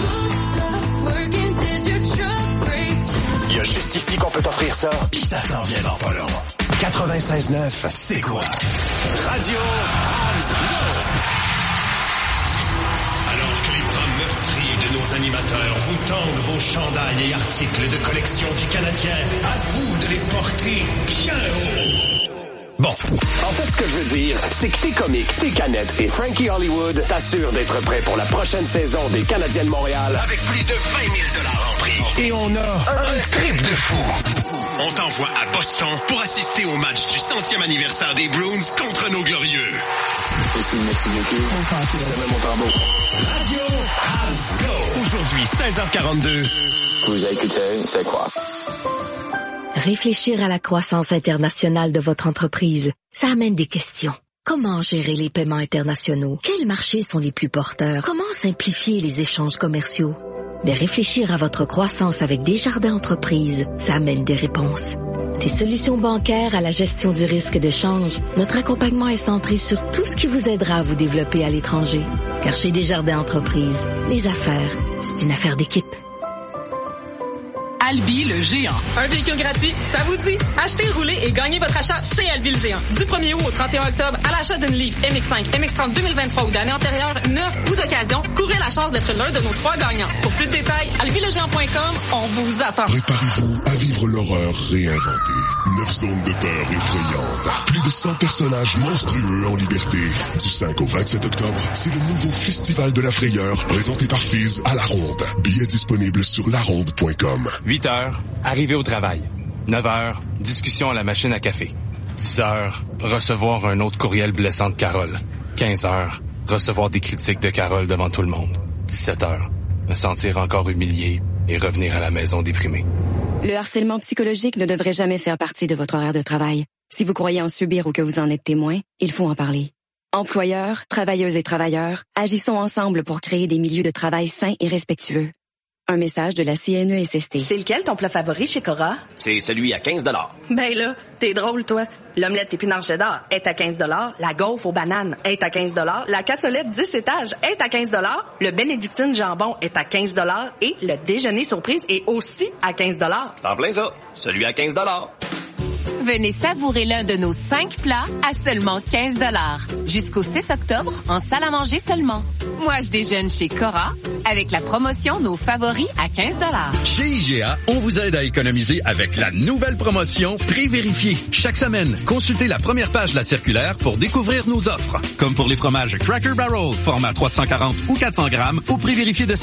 S6: Il y a juste ici qu'on peut t'offrir ça. Puis ça s'en vient dans pas long. 96.9, c'est quoi? Radio Habs. Alors que les bras meurtris de nos animateurs vous tendent vos chandails et articles de collection du Canadien, à vous de les porter bien haut. Bon, en fait, ce que je veux dire, c'est que tes comiques, tes canettes et Frankie Hollywood t'assurent d'être prêts pour la prochaine saison des Canadiens de Montréal avec plus de 20 000 $ en prix. Et on a un trip de fou. On t'envoie à Boston pour assister au match du 100e anniversaire des Bruins contre nos glorieux.
S4: Ici, merci beaucoup. C'est même mon tambour.
S6: Radio Habs Go. Aujourd'hui, 16h42.
S4: Vous écoutez, c'est quoi?
S5: Réfléchir à la croissance internationale de votre entreprise, ça amène des questions. Comment gérer les paiements internationaux? Quels marchés sont les plus porteurs? Comment simplifier les échanges commerciaux? Mais réfléchir à votre croissance avec Desjardins Entreprises, ça amène des réponses. Des solutions bancaires à la gestion du risque de change, notre accompagnement est centré sur tout ce qui vous aidera à vous développer à l'étranger. Car chez Desjardins Entreprises, les affaires, c'est une affaire d'équipe.
S9: Albi le géant. Un véhicule gratuit, ça vous dit? Achetez, roulez et gagnez votre achat chez Albi le géant. Du 1er août au 31 octobre, à l'achat d'une Leaf MX5, MX30 2023 ou d'année antérieure, neuf ou d'occasion, courez la chance d'être l'un de nos 3 gagnants. Pour plus de détails, albilegéant.com, on vous attend.
S12: Préparez-vous à vivre l'horreur réinventée. 9 zones de peur effrayantes. Plus de 100 personnages monstrueux en liberté. Du 5 au 27 octobre, c'est le nouveau Festival de la frayeur présenté par Fizz à La Ronde. Billets disponibles sur laronde.com.
S25: 8h, arrivé au travail. 9h, discussion à la machine à café. 10h, recevoir un autre courriel blessant de Carole. 15h, recevoir des critiques de Carole devant tout le monde. 17h, me sentir encore humilié et revenir à la maison déprimé.
S26: Le harcèlement psychologique ne devrait jamais faire partie de votre horaire de travail. Si vous croyez en subir ou que vous en êtes témoin, il faut en parler. Employeurs, travailleuses et travailleurs, agissons ensemble pour créer des milieux de travail sains et respectueux. Un message de la CNESST.
S21: C'est lequel ton plat favori chez Cora?
S8: C'est celui à 15 $.
S21: Ben là, t'es drôle, toi. L'omelette épinards cheddar est à 15 $. La gaufre aux bananes est à 15 $. La cassolette 10 étages est à 15 $. Le bénédictine jambon est à 15 $. Et le déjeuner surprise est aussi à 15 $.
S8: C'est en plein ça. Celui à 15 $.
S13: Venez savourer l'un de nos 5 plats à seulement 15 $. Jusqu'au 6 octobre, en salle à manger seulement. Moi, je déjeune chez Cora avec la promotion Nos favoris à 15 $.
S10: Chez IGA, on vous aide à économiser avec la nouvelle promotion Prix vérifié. Chaque semaine, consultez la première page de la circulaire pour découvrir nos offres. Comme pour les fromages Cracker Barrel, format 340 ou 400 grammes, au prix vérifié de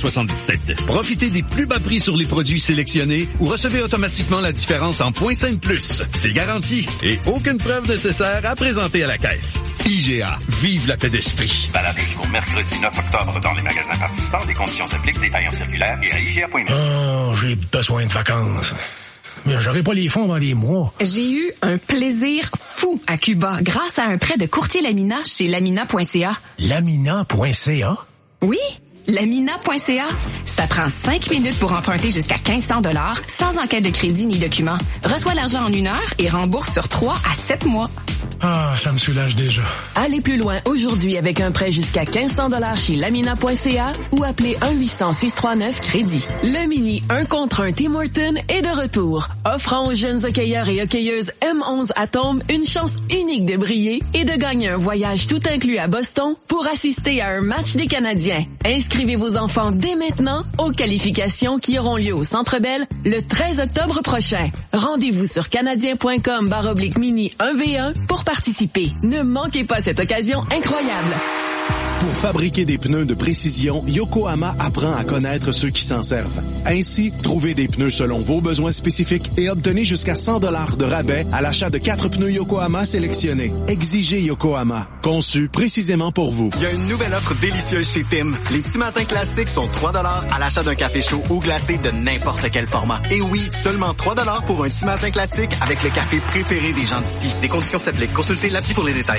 S10: 5,77 $. Profitez des plus bas prix sur les produits sélectionnés ou recevez automatiquement la différence en points 5+. C'est garanti et aucune preuve nécessaire à présenter à la caisse. IGA, vive la paix d'esprit.
S11: Valable jusqu'au mercredi 9 octobre dans les magasins participants. Des conditions s'appliquent, détails en circulaire et à IGA.net.
S19: Oh, j'ai besoin de vacances. Mais j'aurai pas les fonds dans des mois.
S24: J'ai eu un plaisir fou à Cuba grâce à un prêt de courtier Lamina chez lamina.ca.
S19: Lamina.ca?
S24: Oui, lamina.ca. Ça prend 5 minutes pour emprunter jusqu'à 1500 $ sans enquête de crédit ni document. Reçois l'argent en 1 heure et rembourse sur 3 à 7 mois.
S19: Ah, ça me soulage déjà.
S14: Allez plus loin aujourd'hui avec un prêt jusqu'à 1500 $ chez lamina.ca ou appelez 1-800-639-crédit. Le mini 1 contre 1 Tim Hortons est de retour, offrant aux jeunes hockeyeurs et hockeyeuses M11 Atomes une chance unique de briller et de gagner un voyage tout inclus à Boston pour assister à un match des Canadiens. Inscrivez vos enfants dès maintenant aux qualifications qui auront lieu au Centre Bell le 13 octobre prochain. Rendez-vous sur canadien.com/mini 1v1 pour participer. Ne manquez pas cette occasion incroyable.
S15: Pour fabriquer des pneus de précision, Yokohama apprend à connaître ceux qui s'en servent. Ainsi, trouvez des pneus selon vos besoins spécifiques et obtenez jusqu'à 100 $ de rabais à l'achat de 4 pneus Yokohama sélectionnés. Exigez Yokohama, conçu précisément pour vous.
S16: Il y a une nouvelle offre délicieuse chez Tim. Les petits matins classiques sont 3 $ à l'achat d'un café chaud ou glacé de n'importe quel format. Et oui, seulement 3 $ pour un petit matin classique avec le café préféré des gens d'ici. Des conditions s'appliquent. Consultez l'appli pour les détails.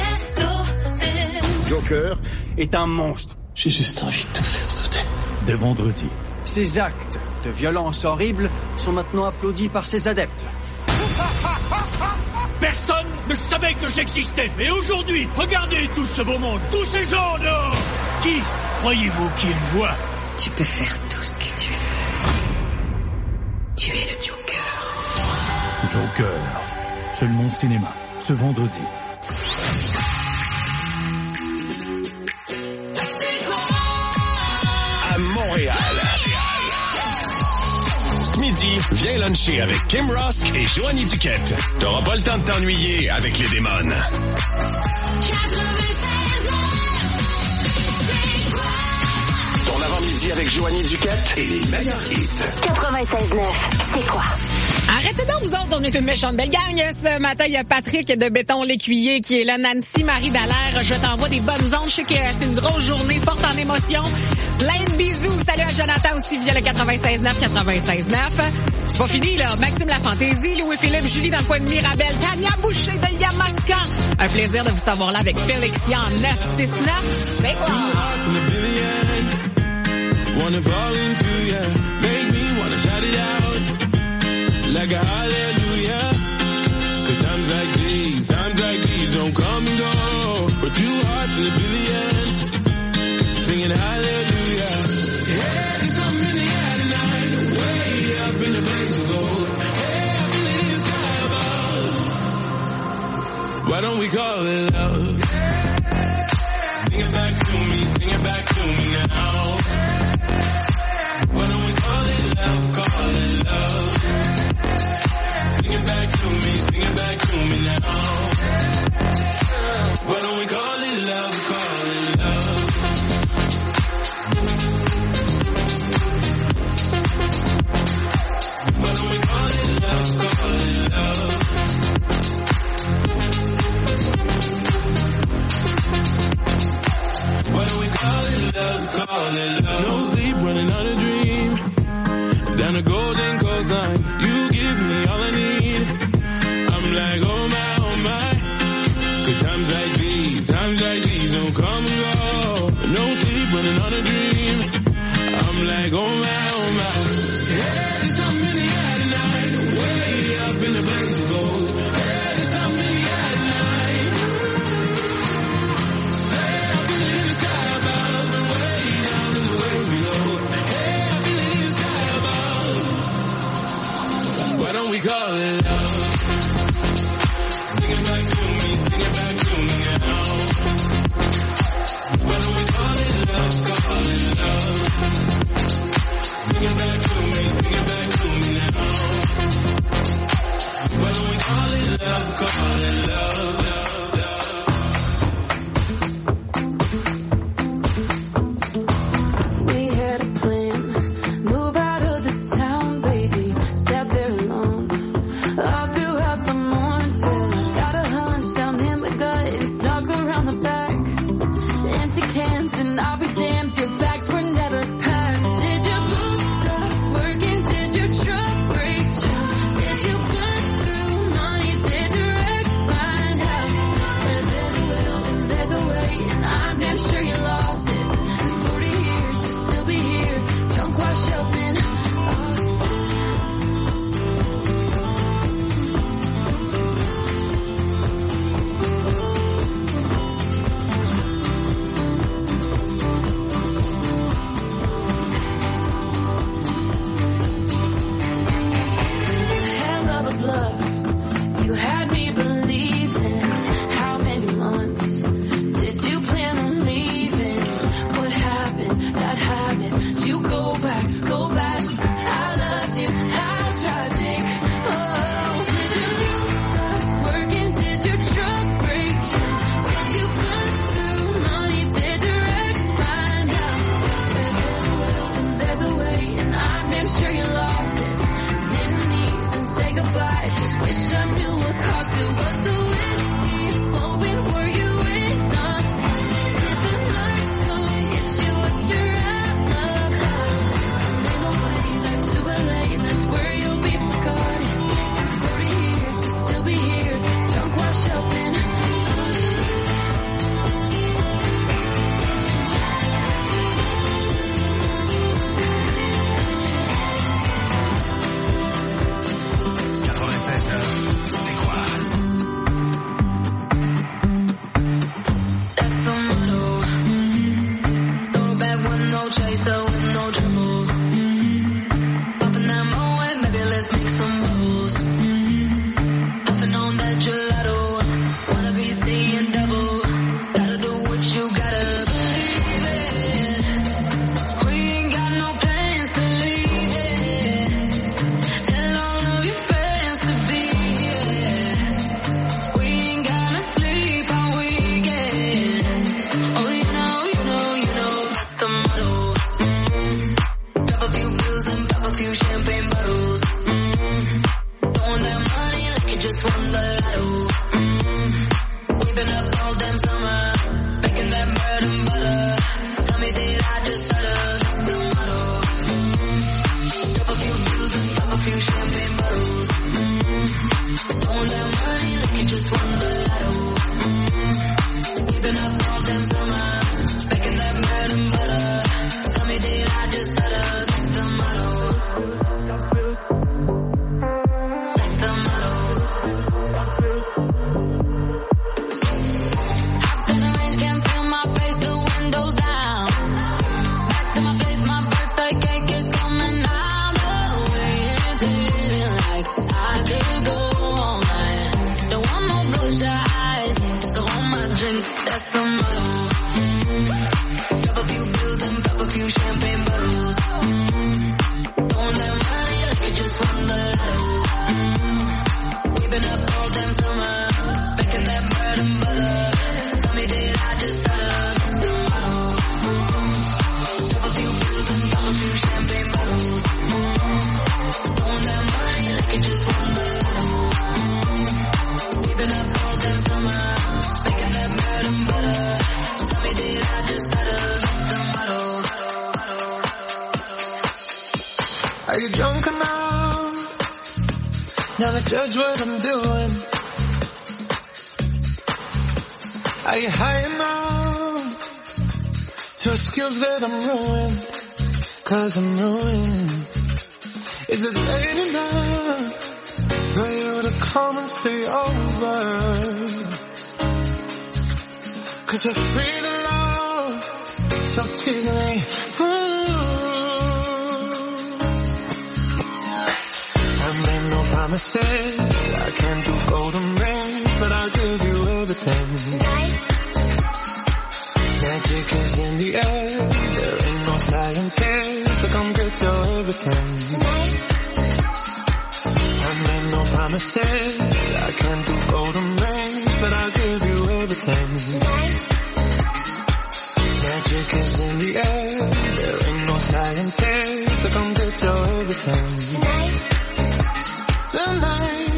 S27: Joker est un monstre. J'ai juste envie de tout faire sauter.
S28: Dès vendredi.
S27: Ces actes de violence horrible sont maintenant applaudis par ses adeptes.
S29: Personne ne savait que j'existais. Mais aujourd'hui, regardez tout ce beau monde, tous ces gens dehors. Qui croyez-vous qu'ils voient?
S30: Tu peux faire tout ce que tu veux. Tu es le Joker.
S28: Joker. Seulement au cinéma. Ce vendredi.
S6: À Montréal. Ce midi, viens luncher avec Kim Rusk et Joanie Duquette. T'auras pas le temps de t'ennuyer avec les démons. Ton avant-midi avec Joanie Duquette et les meilleurs hits.
S23: 96.9, c'est quoi?
S3: Arrêtez donc, vous autres, on est une méchante belle gang. Ce matin, il y a Patrick de Béton L'Écuyer qui est là, Nancy Marie Dallaire. Je t'envoie des bonnes ondes. Je sais que c'est une grosse journée, forte en émotions. Plein de bisous. Salut à Jonathan aussi via le 96.9, 96.9. C'est pas fini, là. Maxime Lafantaisie, Louis-Philippe, Julie dans le coin de Mirabel, Tania Boucher de Yamaska. Un plaisir de vous savoir là avec Félixian 969. C'est quoi?
S31: Like a hallelujah. 'Cause times like these don't come and go. But 2 hearts in a billion, singing hallelujah. Yeah, there's something in the air tonight, way up in the place of gold. Hey, I feel it in the sky above. Why don't we call it love? Sing it back to me, sing it back to me now. Why don't we call it love, call it love? Sing it back to me now. Why don't we call it love, call it love? Why don't we call it love, call it love? Why don't we call it love, call it love? No sleep, running on a dream. Down the golden coastline, you give me all I need. I'm like, oh my. 'Cause times like these don't come and go. No sleep, running on a dream. I'm like, like, oh my, oh my. Hey, there's something in the air tonight, way up in the place to go. Hey, there's something in the air tonight. Say I feel it in the sky above, and way down in the waves below. Hey, I feel it in the sky above. Why don't we call it love? Sing it back to me, sing it back to me now. Why don't we call it love, call it love? Sing it back to me, sing it back to me now. Why don't we call it love, call it love, love,
S30: love. We had a plan, move out of this town, baby. Sat there alone, all throughout the morning till I got a hunch down in my gut and snuck around the back. Empty cans and I'll be damned, your bags were never packed. Did your boots stop working? Did your truck break down? Did you burn through money? Did your ex find out? Where there's a will and there's a way, and I'm damn sure you lost it. In 40 years you'll still be here, drunk, washed up in Austin. Love, you had me believing. How many months did you plan on leaving? What happened? Bad habits. Did you go back? I loved you. How tragic. Oh, did your boots stop working? Did your truck break down? Did you burn through money? Did your ex find out? Where there's a will and there's a way, and I'm damn sure you lost it. Didn't even say goodbye, just wish I knew what cost it. Was the whiskey flowing? Were you enough? Did the nurse come get you? What's your alibi? Ain't no way that's too late, that's where you'll be forgotten. In 40 years you'll still be here, drunk, washed up in Austin.
S31: C'est quoi?
S30: That's the motto. Throw back with no chaser, with no trouble. Popping that Moet, baby, let's make some moves. Puffing on that gelato. Wanna be seeing double. Gotta do what you gotta believe it. We ain't got no plans to leave it. Tell all of your friends to be here. We ain't gonna sleep all weekend. Oh, you know, that's the motto. Drop a few bills and pop a few champagne bottles. Throwing that money like you just won the lotto. We've been up all damn summer, making that bread and butter. Tell me, did I just stutter? That's the motto. Drop a few bills and pop a few champagne bottles. Throwing that money like you just won the lotto. We've been up all damn summer, making that bread and butter. Tell me, did I just stutter? That's the motto. That's the motto. Hopped in the range, can't feel my face, the windows down. Back to my place, my birthday cake is coming out the way. It's feeling like I could go all night. Don't want no bloodshot eyes, so hold my drinks, that's the motto. Drop a few bills and pop a few champagne bottles. Throwing that money like you just won the lotto. We've been up all damn summer, making that bread and butter. Tell me, did I just stutter? That's the motto. Drop a few bills and pop a few champagne bottles. Throwing that money like you just won the lotto. We've been up all damn summer, making that bread and butter. Tell me, did I just stutter? That's the motto.
S31: Are you drunk enough now to judge what I'm doing? Are you high enough to skills that I'm ruined? 'cause I'm ruined. Is it late enough for you to come and stay over? 'Cause you're free to love, so tease me. I made no promises, I can't do golden rings, but I'll give you everything. Tonight. Magic is in the air, there ain't no science here, so come get your everything. Tonight. I made no promises, I can't do golden rings, but I'll give you everything. Tonight. Magic is in the air, there ain't no science here, so come get your everything. Tonight. Tonight.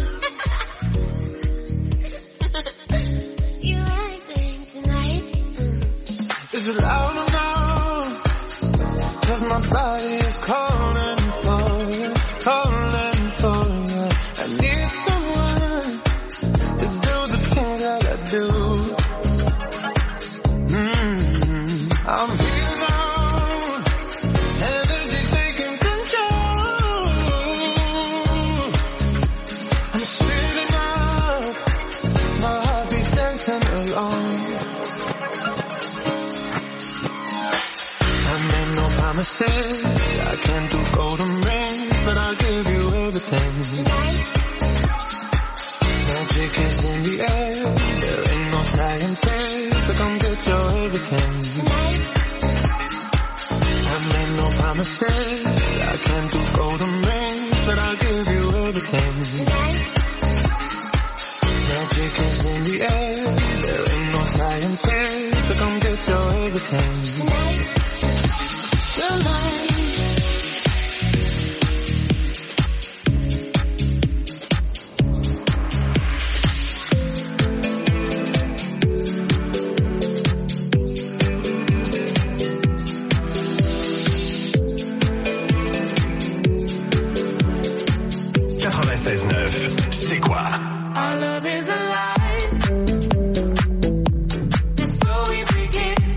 S31: You acting tonight. Is it loud enough? 'Cause my body is calling for you, calling for you. I need someone to do the things that I do. I'm here now, energy taking control. I'm speeding up, my heart beats dancing along. I made no promises, I can't do golden rings, but I'll give you everything. Tonight. Magic is in the air, there ain't no science here, so come get your everything. Tonight. I made no promises, I can't do golden rings, but I'll give you everything. Tonight. Magic is in the air, there ain't no science here, so come get your everything. Tonight. Tonight.
S6: C'est quoi?
S30: Our love is alive. It's so we begin.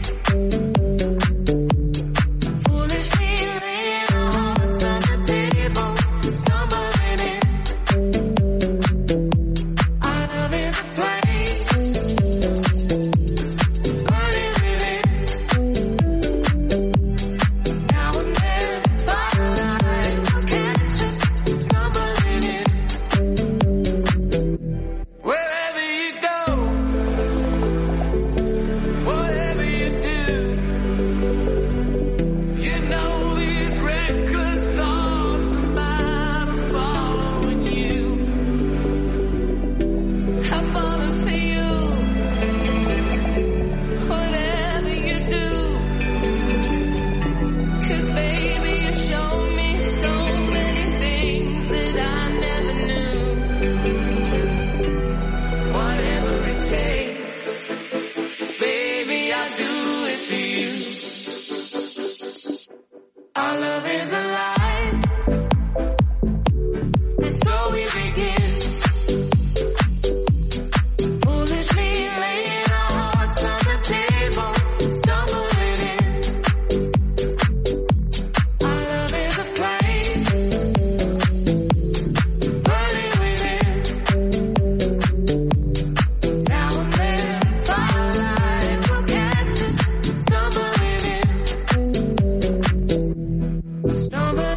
S30: Foolishly laying our hearts on the table, stumbling in. Our love is a flame, burning within. Now and then, firelight will catch us stumbling in. Wherever you go, whatever you do, you know these reckless thoughts of mine are following you. I'm falling for you, whatever you do. 'Cause baby, you show me so many things that I never knew. Whatever it takes, baby, I'll do it for you. Our love is alive, and so we begin. Foolishly laying our hearts on the table, stumbling in. Our love is a flame, burning within. Now and then, firelight will catch us stumbling in. Stumbling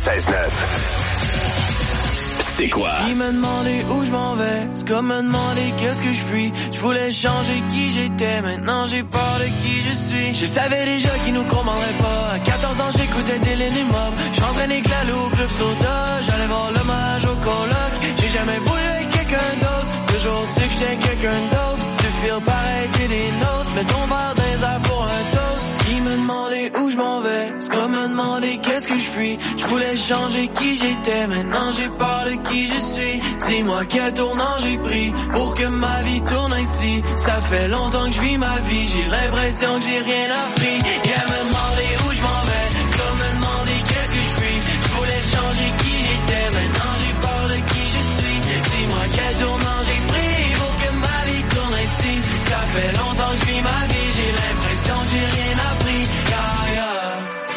S6: C'est quoi?
S1: Il m'a demandé où je m'en vais, c'est comme me demander qu'est-ce que je fuis. Je voulais changer qui j'étais, maintenant j'ai peur de qui je suis. Je savais déjà qu'ils nous comprendraient pas. À 14 ans j'écoutais Dylan et Mob. J'entraînais avec Lalo au club soda. J'allais voir l'hommage au coloc. J'ai jamais voulu être quelqu'un d'autre, toujours su que j'étais quelqu'un d'autre. Si tu feels pareil que des nôtres, mets ton verre dans les airs pour un toast. Il me demandait où je m'en vais, c'est comme me demander qu'est-ce que je fuis. Je voulais changer qui j'étais, maintenant j'ai peur de qui je suis. Dis-moi quel tournant j'ai pris pour que ma vie tourne ainsi. Ça fait longtemps que je vis ma vie, j'ai l'impression que j'ai rien appris. Elle me demandait où je m'en vais, c'est comme me demander qu'est-ce que je fuis. Je voulais changer qui j'étais, maintenant j'ai peur de qui je suis. Dis-moi quel tournant j'ai pris pour que ma vie tourne ainsi. Ça fait longtemps que je vis ma vie, j'ai l'impression que j'ai rien appris. Yeah, yeah.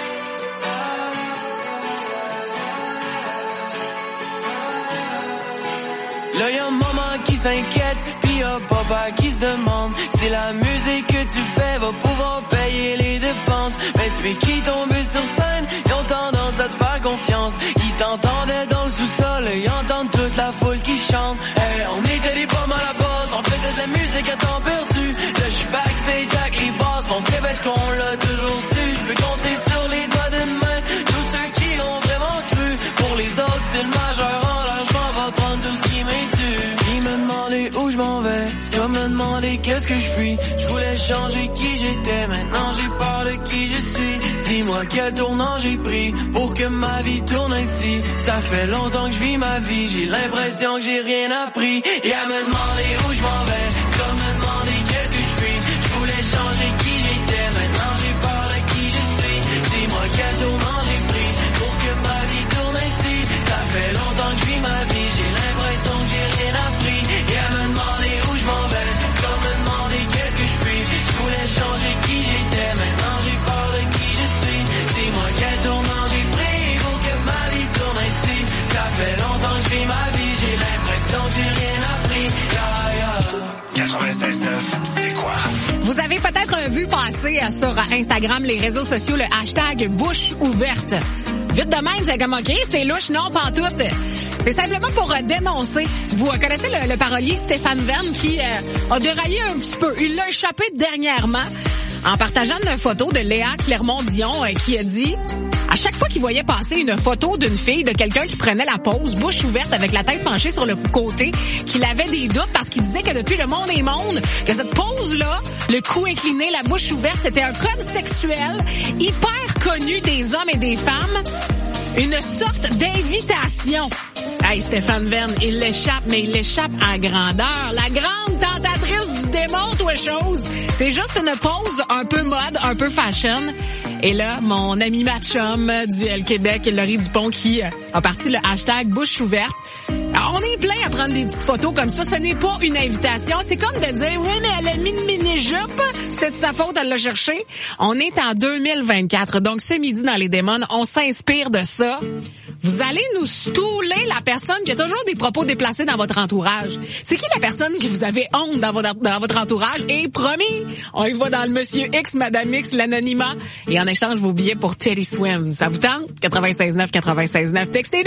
S1: Là y'a maman qui s'inquiète, pis y'a papa qui se demande si la musique que tu fais va pouvoir payer les dépenses. Mais depuis qu'ils tombent sur scène, ils ont tendance à te faire confiance. Ils t'entendaient dans le sous-sol, ils entendent toute la foule qui chante. Hey, on était des pommes à la base, on faisait de la musique à temps perdu. Là j'suis backstage avec les basses, on se répète qu'on l'a toujours su. J'peux compter sur les doigts d'une main tous ceux qui ont vraiment cru. Pour les autres c'est le majeur en l'argent va prendre tout ce qui m'est dû. Ils me demandaient où je m'en vais, c'est comme me demander qu'est-ce que je fuis. Je voulais changer qui j'étais, maintenant j'ai peur de qui je suis. Dis-moi quel tournant j'ai pris pour que ma vie tourne ainsi. Ça fait longtemps que je vis ma vie, j'ai l'impression que j'ai rien appris. Et à me demander où je m'en vais, c'est comme me demander qu'est-ce que je fuis. Je voulais changer qui j'étais, maintenant j'ai peur de qui je suis. Dis-moi quel tournant j'ai pris pour que ma vie tourne ainsi. Ça fait longtemps que je vis ma vie, j'ai l'impression que j'ai rien appris. Et à me demander où je m'en vais, c'est comme me demander qu'est-ce que je fuis. Je voulais changer qui j'étais, maintenant j'ai peur de qui je suis. Dis-moi quel tournant j'ai pris pour que ma vie tourne ainsi. Ça fait longtemps que je vis ma vie, j'ai l'impression que j'ai rien appris. Yeah, yeah.
S6: 96.9, c'est quoi?
S3: Vous avez peut-être vu passer sur Instagram, les réseaux sociaux, le hashtag bouche ouverte. Vite de même, c'est comme OK, c'est louche, non, pantoute. C'est simplement pour dénoncer. Vous connaissez le parolier Stéphane Verne qui a déraillé un petit peu. Il l'a échappé dernièrement en partageant une photo de Léa Clermont-Dion qui a dit... À chaque fois qu'il voyait passer une photo d'une fille, de quelqu'un qui prenait la pose, bouche ouverte avec la tête penchée sur le côté, qu'il avait des doutes parce qu'il disait que depuis le monde est monde, que cette pose-là, le cou incliné, la bouche ouverte, c'était un code sexuel hyper connu des hommes et des femmes. Une sorte d'invitation. Hey, Stéphane Verne, il l'échappe, mais il l'échappe à grandeur. La grande tentatrice du démon, toi chose. C'est juste une pose un peu mode, un peu fashion. Et là, mon ami Matchum du L Québec, Laurie Dupont, qui a parti le hashtag bouche ouverte. Alors, on est plein à prendre des petites photos comme ça. Ce n'est pas une invitation. C'est comme de dire, oui, mais elle a mis une mini-jupe. C'est de sa faute, elle l'a cherché. On est en 2024. Donc, ce midi, dans Les Démons, on s'inspire de ça. Vous allez nous stouler la personne qui a toujours des propos déplacés dans votre entourage. C'est qui la personne que vous avez honte dans votre entourage? Et promis, on y va dans le Monsieur X, Madame X, l'anonymat. Et en échange, vos billets pour Teddy Swims. Ça vous tente? 96.9, 96.9. Textez-nous.